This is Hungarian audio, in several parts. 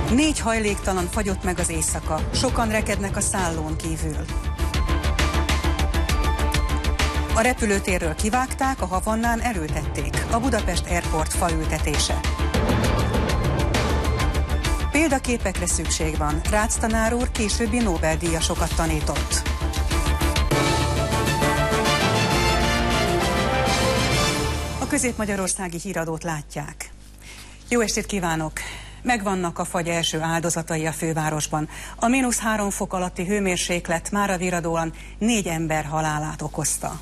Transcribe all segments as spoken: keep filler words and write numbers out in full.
Négy hajléktalan fagyott meg az éjszaka, sokan rekednek a szállón kívül. A repülőtérről kivágták, a Havannán elültették. A Budapest Airport faültetése. Példaképekre szükség van. Rácz tanár úr későbbi Nobel-díjasokat tanított. A közép-magyarországi híradót látják. Jó estét kívánok! Megvannak a fagy első áldozatai a fővárosban. A mínusz három fok alatti hőmérséklet mára viradóan négy ember halálát okozta.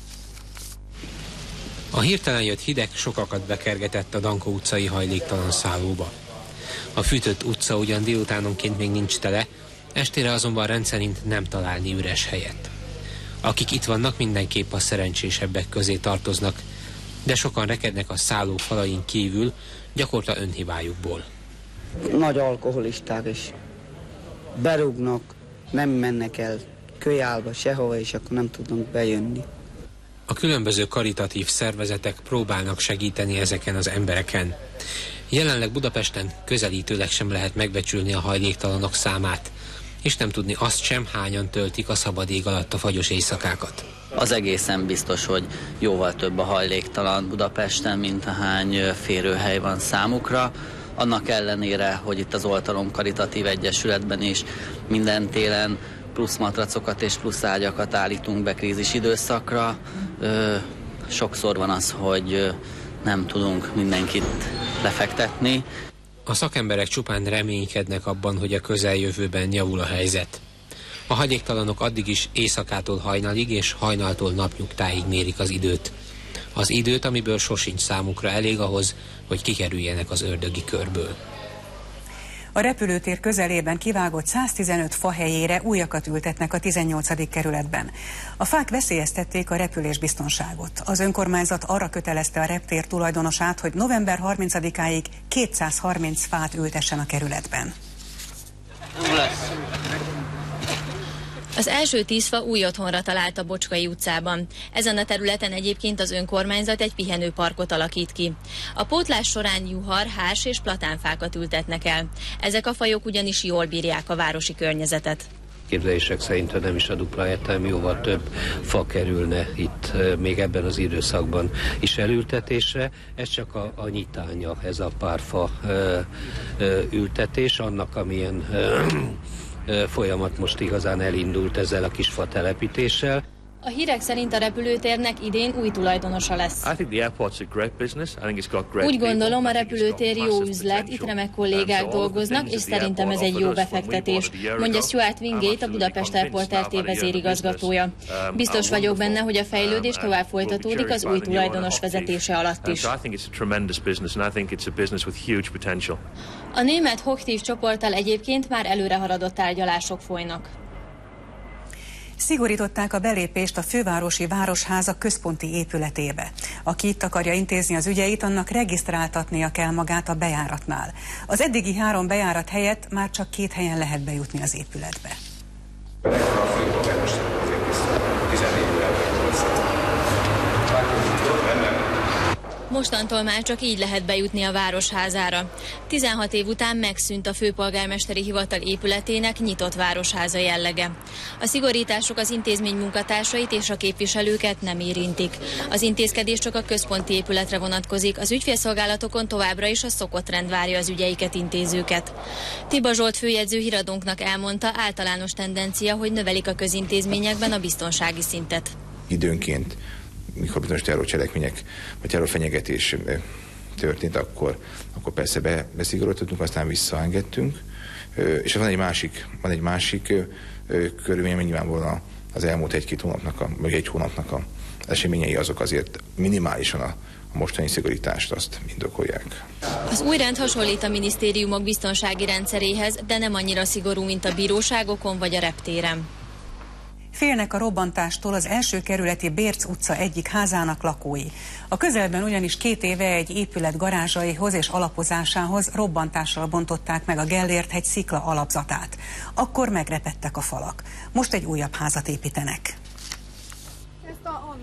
A hirtelen jött hideg sokakat bekergetett a Dankó utcai hajléktalan szállóba. A fűtött utca ugyan délutánonként még nincs tele, estére azonban rendszerint nem találni üres helyet. Akik itt vannak, mindenképp a szerencsésebbek közé tartoznak, de sokan rekednek a szálló falain kívül, gyakorta önhibájukból. Nagy alkoholisták is berúgnak, nem mennek el kölyálba sehova, és akkor nem tudnak bejönni. A különböző karitatív szervezetek próbálnak segíteni ezeken az embereken. Jelenleg Budapesten közelítőleg sem lehet megbecsülni a hajléktalanok számát, és nem tudni azt sem, hányan töltik a szabad ég alatt a fagyos éjszakákat. Az egészen biztos, hogy jóval több a hajléktalan Budapesten, mint ahány férőhely van számukra. Annak ellenére, hogy itt az Oltalom Karitatív Egyesületben is minden télen plusz matracokat és plusz ágyakat állítunk be krízis időszakra. Ö, sokszor van az, hogy nem tudunk mindenkit lefektetni. A szakemberek csupán reménykednek abban, hogy a közeljövőben javul a helyzet. A hajléktalanok addig is éjszakától hajnalig és hajnaltól napnyugtáig mérik az időt. Az időt, amiből sosincs számukra elég ahhoz, hogy kikerüljenek az ördögi körből. A repülőtér közelében kivágott száztizenöt fa helyére újakat ültetnek a tizennyolcadik kerületben. A fák veszélyeztették a repülésbiztonságot. Az önkormányzat arra kötelezte a reptér tulajdonosát, hogy november harmincadikáig kétszázharminc fát ültessen a kerületben. Az első tíz fa új otthonra talált a Bocskai utcában. Ezen a területen egyébként az önkormányzat egy pihenőparkot alakít ki. A pótlás során juhar, hárs és platánfákat ültetnek el. Ezek a fajok ugyanis jól bírják a városi környezetet. Képzelések szerint, ha nem is a dupla értelmű, jóval több fa kerülne itt még ebben az időszakban is elültetésre. Ez csak a, a nyitánya, ez a pár fa ö, ö, ültetés, annak amilyen ö, folyamat most igazán elindult ezzel a kis fa telepítéssel. A hírek szerint a repülőtérnek idén új tulajdonosa lesz. Úgy gondolom, a repülőtér jó üzlet, itt remek kollégák dolgoznak, és szerintem ez egy jó befektetés, mondja Stuart Wingate, a Budapest Airport er té vezérigazgatója. Biztos vagyok benne, hogy a fejlődés tovább folytatódik az új tulajdonos vezetése alatt is. A német Hochtief csoporttal egyébként már előrehaladott tárgyalások folynak. Szigorították a belépést a fővárosi Városháza központi épületébe. Aki itt akarja intézni az ügyeit, annak regisztráltatnia kell magát a bejáratnál. Az eddigi három bejárat helyett már csak két helyen lehet bejutni az épületbe. Mostantól már csak így lehet bejutni a Városházára. tizenhat év után megszűnt a főpolgármesteri hivatal épületének nyitott városháza jellege. A szigorítások az intézmény munkatársait és a képviselőket nem érintik. Az intézkedés csak a központi épületre vonatkozik, az ügyfélszolgálatokon továbbra is a szokott rend várja az ügyeiket intézőket. Tiba Zsolt főjegyző híradónknak elmondta, általános tendencia, hogy növelik a közintézményekben a biztonsági szintet. Időnként, mikor bizonyos terrorcselekmények vagy terrorfenyegetés történt, akkor, akkor persze be, beszigorítottunk, aztán visszaengedtünk. És van egy másik, van egy másik körülmény, nyilvánvalóan az elmúlt egy-két hónapnak, a, vagy egy hónapnak a eseményei azok azért minimálisan a, a mostani szigorítást azt indokolják. Az új rend hasonlít a minisztériumok biztonsági rendszeréhez, de nem annyira szigorú, mint a bíróságokon vagy a reptéren. Félnek a robbantástól az első kerületi Bérc utca egyik házának lakói. A közelben ugyanis két éve egy épület garázsaihoz és alapozásához robbantással bontották meg a Gellért-hegy szikla alapzatát. Akkor megrepedtek a falak. Most egy újabb házat építenek. Ezt a onnan.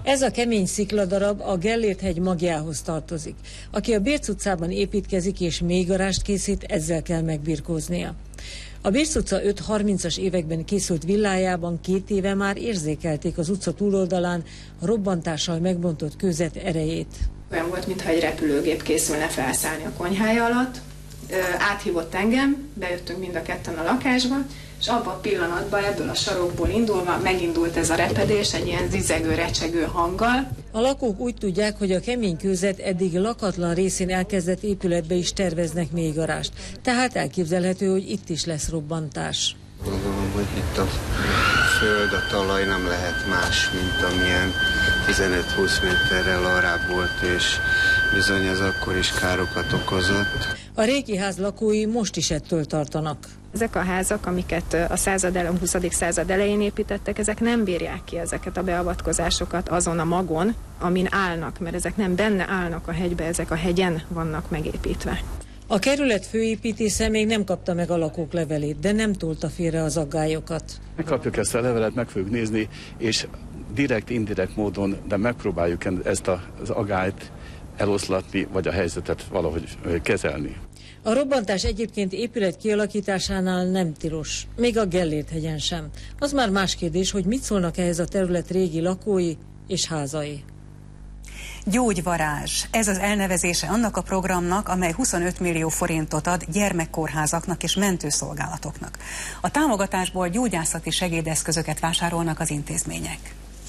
Ez a kemény szikladarab a Gellért-hegy magjához tartozik. Aki a Bérc utcában építkezik és mélygarást készít, ezzel kell megbirkóznia. A Bérc utca öt harmincas években készült villájában két éve már érzékelték az utca túloldalán a robbantással megbontott kőzet erejét. Olyan volt, mintha egy repülőgép készülne felszállni a konyhája alatt. Áthívott engem, bejöttünk mind a ketten a lakásba, és abban a pillanatban ebből a sarokból indulva megindult ez a repedés egy ilyen zizegő, recsegő hanggal. A lakók úgy tudják, hogy a kemény kőzet eddig lakatlan részén elkezdett épületbe is terveznek mélygarást. Tehát elképzelhető, hogy itt is lesz robbantás. Gondolom, hogy itt a föld, a talaj nem lehet más, mint amilyen tizenöt-húsz méterrel arrább volt, és bizony ez akkor is károkat okozott. A régi ház lakói most is ettől tartanak. Ezek a házak, amiket a század elején, a huszadik század elején építettek, ezek nem bírják ki ezeket a beavatkozásokat azon a magon, amin állnak, mert ezek nem benne állnak a hegybe, ezek a hegyen vannak megépítve. A kerület főépítésze még nem kapta meg a lakók levelét, de nem tolta félre az aggályokat. Megkapjuk ezt a levelet, meg fogjuk nézni, és direkt, indirekt módon, de megpróbáljuk ezt az aggályt eloszlatni, vagy a helyzetet valahogy kezelni. A robbantás egyébként épület kialakításánál nem tilos, még a Gellért-hegyen sem. Az már más kérdés, hogy mit szólnak ehhez a terület régi lakói és házai. Gyógyvarázs. Ez az elnevezése annak a programnak, amely huszonöt millió forintot ad gyermekkórházaknak és mentőszolgálatoknak. A támogatásból gyógyászati segédeszközöket vásárolnak az intézmények.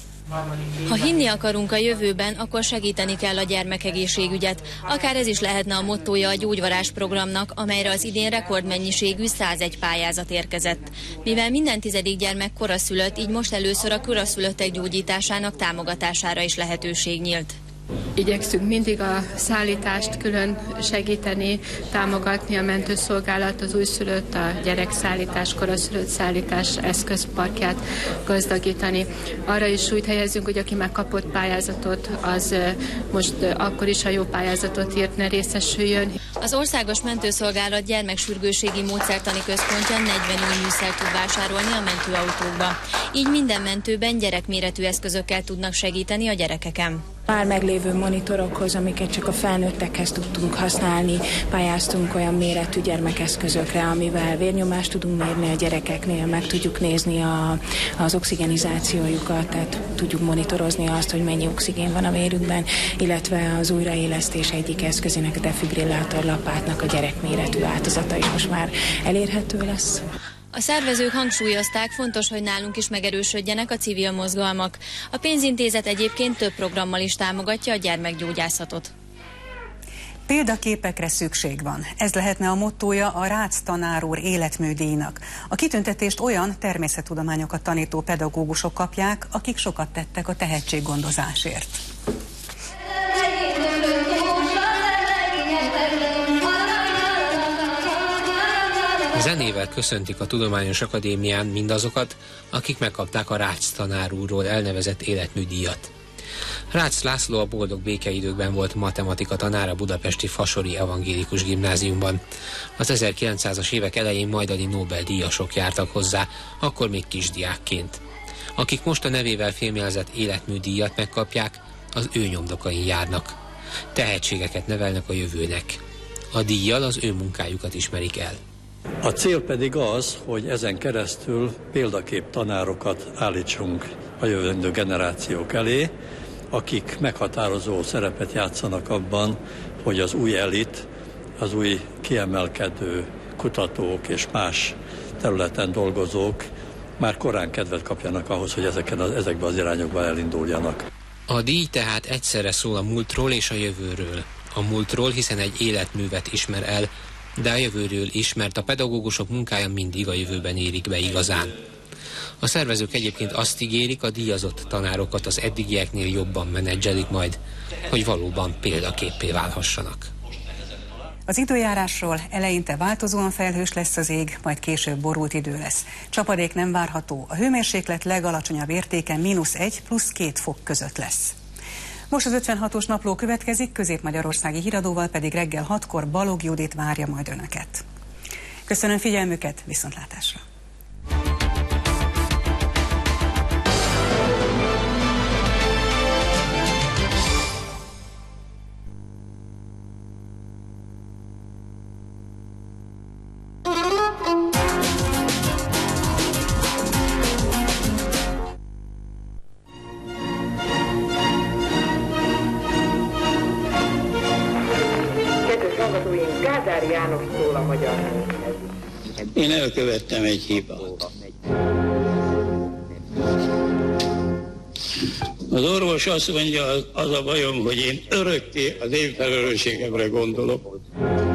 Ha hinni akarunk a jövőben, akkor segíteni kell a gyermekegészségügyet. Akár ez is lehetne a mottója a Gyógyvarázs programnak, amelyre az idén rekordmennyiségű százegy pályázat érkezett. Mivel minden tizedik gyermek koraszülött, így most először a koraszülöttek gyógyításának támogatására is lehetőség nyílt. Igyekszünk mindig a szállítást külön segíteni, támogatni a mentőszolgálat, az újszülött, a gyerekszállítás, koraszülött szállítás eszközparkját gazdagítani. Arra is súlyt helyezünk, hogy aki már kapott pályázatot, az most akkor is a jó pályázatot írt, ne részesüljön. Az Országos Mentőszolgálat gyermeksürgősségi módszertani központja negyven új műszert tud vásárolni a mentőautókba. Így minden mentőben gyerekméretű eszközökkel tudnak segíteni a gyerekeken. Már meglévő monitorokhoz, amiket csak a felnőttekhez tudtunk használni, pályáztunk olyan méretű gyermekeszközökre, amivel vérnyomást tudunk mérni a gyerekeknél, meg tudjuk nézni a, az oxigenizációjukat, tehát tudjuk monitorozni azt, hogy mennyi oxigén van a vérükben, illetve az újraélesztés egyik eszközének, a defibrillátor lapátnak a gyerekméretű változata is most már elérhető lesz. A szervezők hangsúlyozták, fontos, hogy nálunk is megerősödjenek a civil mozgalmak. A pénzintézet egyébként több programmal is támogatja a gyermekgyógyászatot. Példaképekre szükség van. Ez lehetne a mottója a Rácz tanár úr életműdíjnak. A kitüntetést olyan természettudományokat tanító pedagógusok kapják, akik sokat tettek a tehetséggondozásért. Zenével köszöntik a Tudományos Akadémián mindazokat, akik megkapták a Rácz tanár úrról elnevezett életműdíjat. Rácz László a boldog békeidőkben volt matematika tanár a budapesti Fasori Evangélikus Gimnáziumban. Az ezerkilencszázas évek elején majdani Nobel-díjasok jártak hozzá, akkor még kisdiákként. Akik most a nevével fémjelzett életműdíjat megkapják, az ő nyomdokain járnak. Tehetségeket nevelnek a jövőnek. A díjjal az ő munkájukat ismerik el. A cél pedig az, hogy ezen keresztül példakép tanárokat állítsunk a jövendő generációk elé, akik meghatározó szerepet játszanak abban, hogy az új elit, az új kiemelkedő kutatók és más területen dolgozók már korán kedvet kapjanak ahhoz, hogy ezeken az, ezekbe az irányokba elinduljanak. A díj tehát egyszerre szól a múltról és a jövőről. A múltról, hiszen egy életművet ismer el, de a jövőről is, mert a pedagógusok munkája mindig a jövőben érik be igazán. A szervezők egyébként azt ígérik, a díjazott tanárokat az eddigieknél jobban menedzselik majd, hogy valóban példaképpé válhassanak. Az időjárásról: eleinte változóan felhős lesz az ég, majd később borult idő lesz. Csapadék nem várható, a hőmérséklet legalacsonyabb értéke mínusz egy plusz két fok között lesz. Most az ötvenhatos napló következik, közép-magyarországi híradóval pedig reggel hatkor Balog Judit várja majd önöket. Köszönöm figyelmüket, viszontlátásra! hallgatóink, Gádár János szól a magyar néphez. Én elkövettem egy hibát. Az orvos azt mondja, az a bajom, hogy én örökké az én felelősségemre gondolok.